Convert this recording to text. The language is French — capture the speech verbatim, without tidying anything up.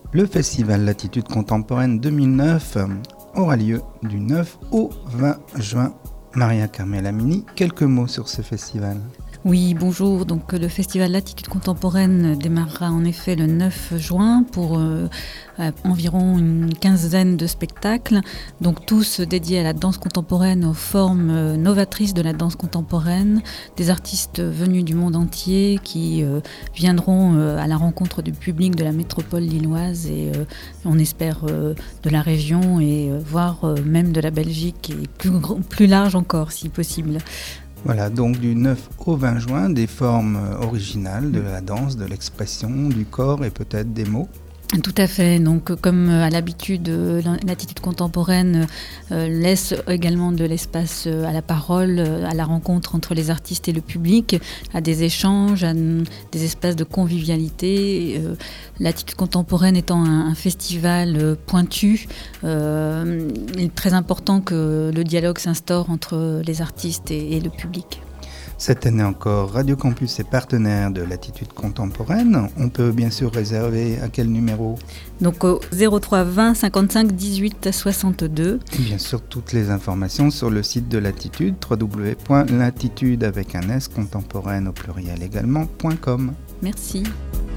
Le festival Latitude Contemporaine deux mille neuf aura lieu du neuf au vingt juin. Maria Carmela Mini, quelques mots sur ce festival. Oui, bonjour. Donc, le festival Latitude Contemporaine démarrera en effet le neuf juin pour euh, environ une quinzaine de spectacles, donc tous dédiés à la danse contemporaine, aux formes euh, novatrices de la danse contemporaine, des artistes venus du monde entier qui euh, viendront euh, à la rencontre du public de la métropole lilloise et euh, on espère euh, de la région et euh, voire euh, même de la Belgique et plus, plus large encore si possible. Voilà, donc du neuf au vingt juin, des formes originales de la danse, de l'expression, du corps et peut-être des mots. Tout à fait. Donc, comme à l'habitude, l'Attitude contemporaine euh, laisse également de l'espace à la parole, à la rencontre entre les artistes et le public, à des échanges, à des espaces de convivialité. Euh, L'Attitude contemporaine étant un, un festival pointu, euh, il est très important que le dialogue s'instaure entre les artistes et, et le public. Cette année encore, Radio Campus est partenaire de l'Attitude contemporaine. On peut bien sûr réserver à quel numéro ? Donc au zéro trois vingt cinquante-cinq dix-huit soixante-deux. Et bien sûr, toutes les informations sur le site de l'Attitude, w w w point l'attitude avec un S contemporaine au pluriel également point com. Merci.